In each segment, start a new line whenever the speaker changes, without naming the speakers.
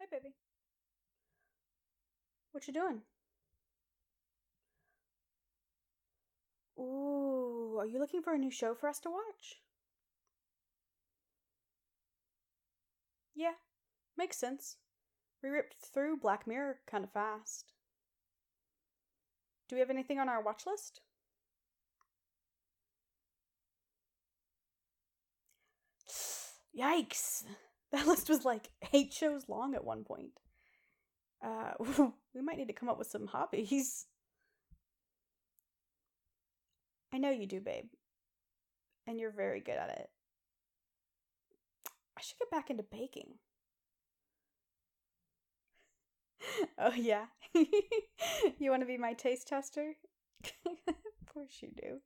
Hi, baby. What you doing? Ooh, are you looking for a new show for us to watch? Yeah, makes sense. We ripped through Black Mirror kind of fast. Do we have anything on our watch list? Yikes! That list was like 8 shows long at one point. We might need to come up with some hobbies. I know you do, babe, and you're very good at it. I should get back into baking. Oh, yeah. You want to be my taste tester? Of course you do.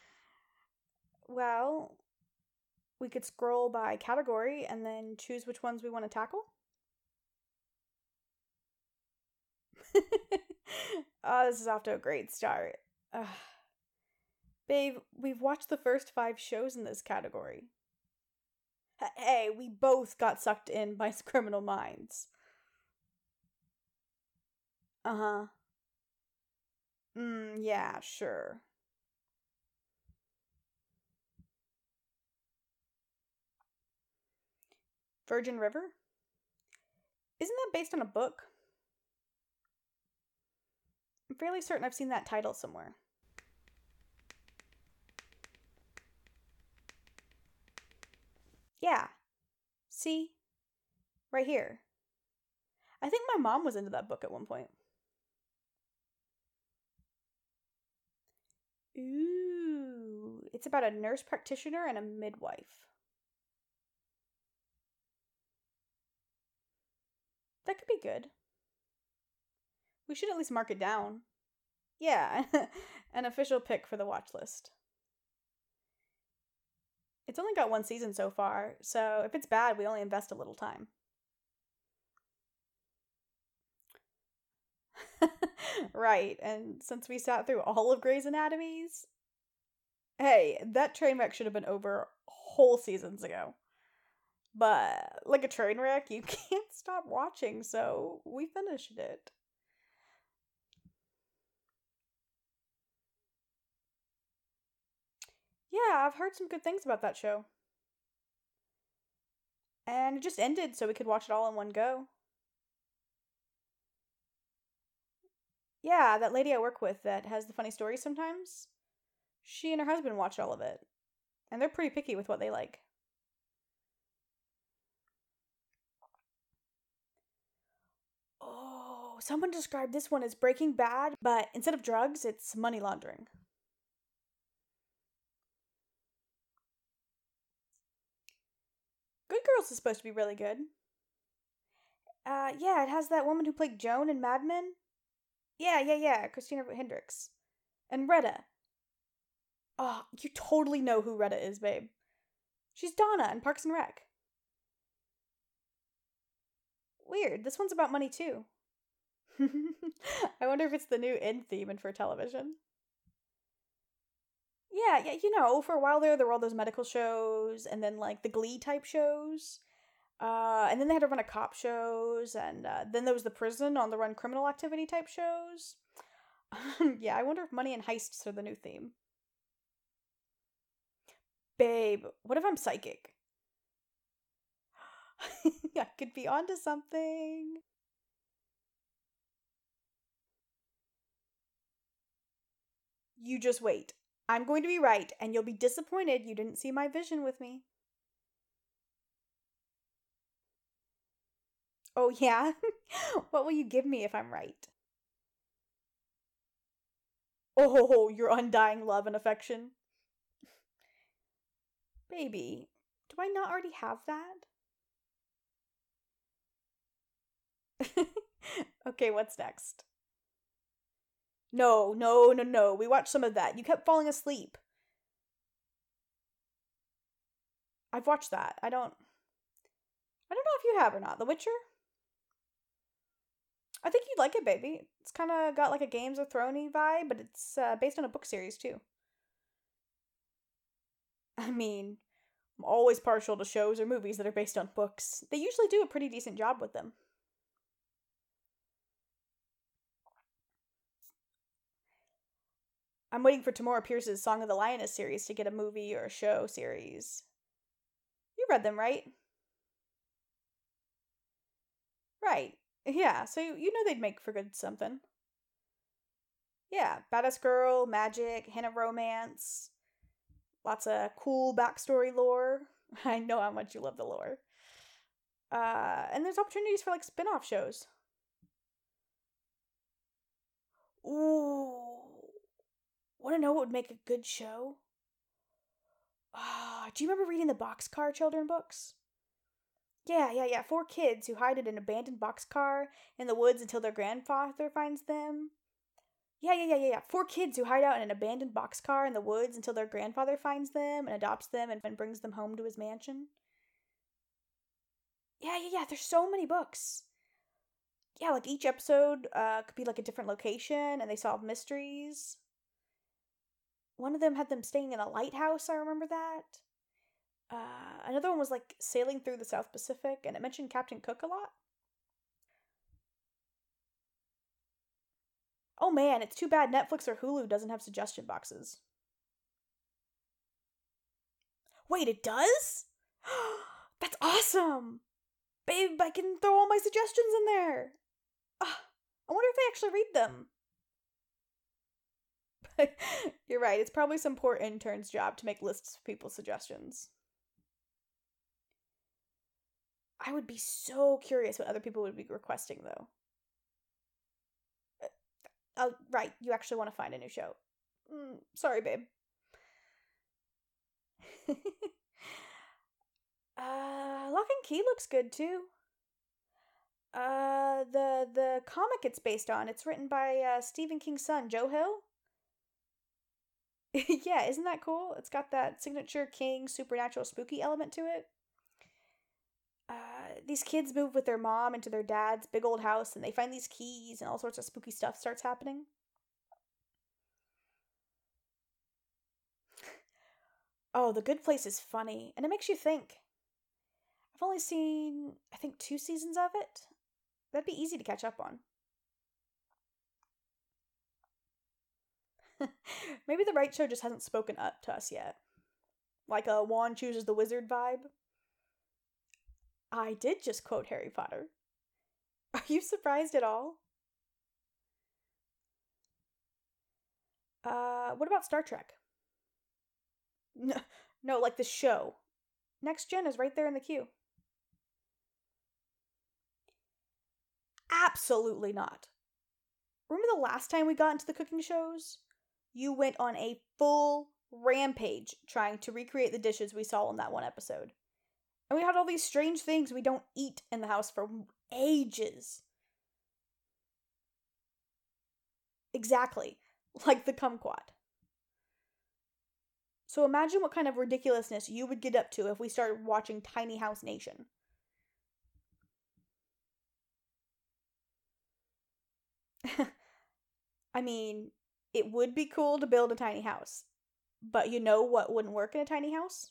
Well, we could scroll by category and then choose which ones we want to tackle. Oh, this is off to a great start. Ugh. Babe, we've watched the first 5 shows in this category. Hey, we both got sucked in by Criminal Minds. Uh huh. Yeah, sure. Virgin River? Isn't that based on a book? I'm fairly certain I've seen that title somewhere. Yeah. See? Right here. I think my mom was into that book at one point. Ooh, it's about a nurse practitioner and a midwife. That could be good. We should at least mark it down. Yeah, an official pick for the watch list. It's only got 1 season so far, so if it's bad, we only invest a little time. Right, and since we sat through all of Grey's Anatomy's, hey, that train wreck should have been over whole seasons ago. But like a train wreck, you can't stop watching, so we finished it. Yeah, I've heard some good things about that show. And it just ended so we could watch it all in one go. Yeah, that lady I work with that has the funny stories sometimes. She and her husband watch all of it. And they're pretty picky with what they like. Oh, someone described this one as Breaking Bad, but instead of drugs, it's money laundering. Good Girls is supposed to be really good. Yeah, it has that woman who played Joan in Mad Men. Yeah, Christina Hendricks. And Retta. Oh, you totally know who Retta is, babe. She's Donna in Parks and Rec. Weird, this one's about money too. I wonder if it's the new end theme in for television. Yeah, for a while there were all those medical shows and then like the Glee type shows. And then they had to run a cop shows, and then there was the prison on the run criminal activity type shows. Yeah, I wonder if money and heists are the new theme. Babe, what if I'm psychic? I could be onto something. You just wait. I'm going to be right, and you'll be disappointed you didn't see my vision with me. Oh, yeah? What will you give me if I'm right? Oh, your undying love and affection. Baby, do I not already have that? Okay, what's next? No. We watched some of that. You kept falling asleep. I've watched that. I don't know if you have or not. The Witcher? I think you'd like it, baby. It's kind of got like a Games of Thrones vibe, but it's based on a book series too. I mean, I'm always partial to shows or movies that are based on books. They usually do a pretty decent job with them. I'm waiting for Tamora Pierce's Song of the Lioness series to get a movie or a show series. You read them, right? Right. Yeah, so you know they'd make for good something. Yeah, Badass Girl, Magic, Hannah Romance, lots of cool backstory lore. I know how much you love the lore. And there's opportunities for like spin-off shows. Ooh. Want to know what would make a good show? Do you remember reading the Boxcar children books? Yeah. Four kids who hide in an abandoned boxcar in the woods until their grandfather finds them. Yeah. Four kids who hide out in an abandoned boxcar in the woods until their grandfather finds them and adopts them and brings them home to his mansion. Yeah. There's so many books. Yeah, like each episode could be like a different location and they solve mysteries. One of them had them staying in a lighthouse, I remember that. Another one was like sailing through the South Pacific and it mentioned Captain Cook a lot. Oh man, it's too bad Netflix or Hulu doesn't have suggestion boxes. Wait, it does? That's awesome! Babe, I can throw all my suggestions in there. I wonder if they actually read them. You're right, it's probably some poor intern's job to make lists of people's suggestions. I would be so curious what other people would be requesting, though. Oh, right, you actually want to find a new show. Sorry, babe. Lock and Key looks good too. The comic it's based on, it's written by Stephen King's son, Joe Hill. Yeah, isn't that cool? It's got that signature King supernatural spooky element to it. These kids move with their mom into their dad's big old house and they find these keys and all sorts of spooky stuff starts happening. Oh, The Good Place is funny and it makes you think. I've only seen, I think, 2 seasons of it. That'd be easy to catch up on. Maybe the right show just hasn't spoken up to us yet. Like a Wand chooses the wizard vibe. I did just quote Harry Potter. Are you surprised at all? What about Star Trek? No, no, like the show. Next Gen is right there in the queue. Absolutely not. Remember the last time we got into the cooking shows? You went on a full rampage trying to recreate the dishes we saw in that one episode. And we had all these strange things we don't eat in the house for ages. Exactly. Like the kumquat. So imagine what kind of ridiculousness you would get up to if we started watching Tiny House Nation. I mean, it would be cool to build a tiny house. But you know what wouldn't work in a tiny house?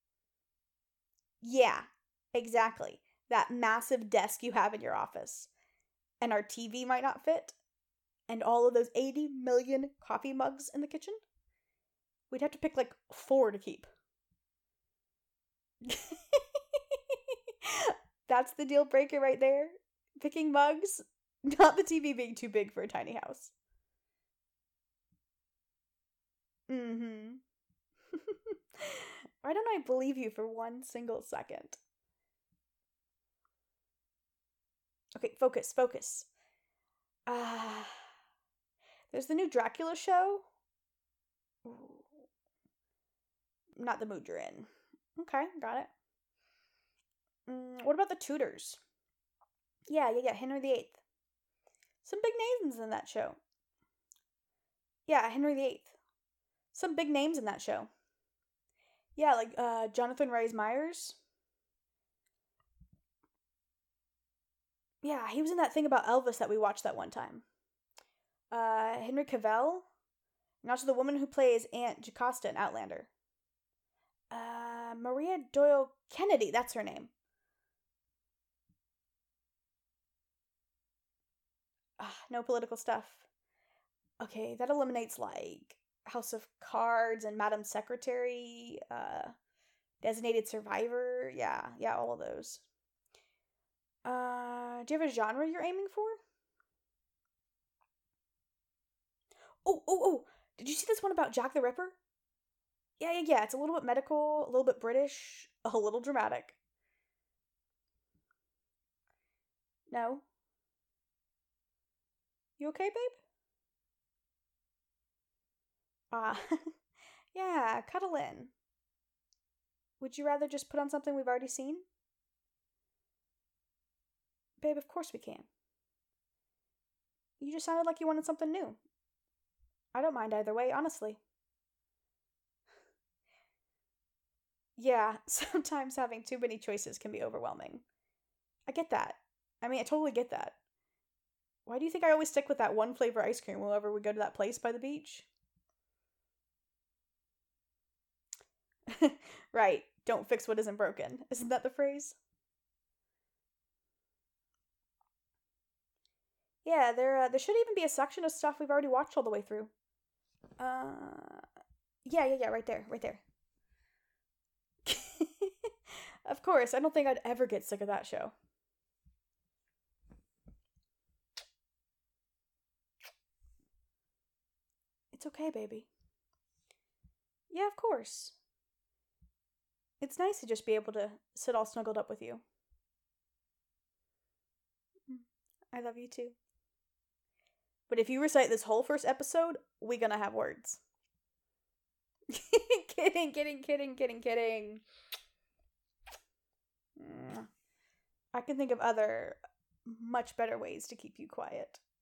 Yeah, exactly. That massive desk you have in your office. And our TV might not fit. And all of those 80 million coffee mugs in the kitchen. We'd have to pick like 4 to keep. That's the deal breaker right there. Picking mugs, not the TV being too big for a tiny house. Mm-hmm. Why don't I believe you for one single second? Okay, focus. Ah, there's the new Dracula show. Ooh, not the mood you're in. Okay, got it. What about the Tudors? Yeah. Henry VIII. Some big names in that show. Yeah, Henry VIII. Some big names in that show. Yeah, like Jonathan Rhys Meyers. Yeah, he was in that thing about Elvis that we watched that one time. Henry Cavill, and also the woman who plays Aunt Jocasta in Outlander. Maria Doyle Kennedy, that's her name. No political stuff. Okay, that eliminates like House of Cards and Madam Secretary, Designated Survivor. Yeah, yeah, all of those. Do you have a genre you're aiming for? Oh! Did you see this one about Jack the Ripper? Yeah. It's a little bit medical, a little bit British, a little dramatic. No? You okay, babe? Ah, yeah, cuddle in. Would you rather just put on something we've already seen? Babe, of course we can. You just sounded like you wanted something new. I don't mind either way, honestly. Yeah, sometimes having too many choices can be overwhelming. I get that. I mean, I totally get that. Why do you think I always stick with that one flavor ice cream whenever we go to that place by the beach? Right, don't fix what isn't broken. Isn't that the phrase? Yeah, there should even be a section of stuff we've already watched all the way through. Uh, yeah, right there. Of course, I don't think I'd ever get sick of that show. It's okay, baby. Yeah, of course. It's nice to just be able to sit all snuggled up with you. Mm, I love you too. But if you recite this whole first episode, we gonna have words. Kidding. I can think of other much better ways to keep you quiet.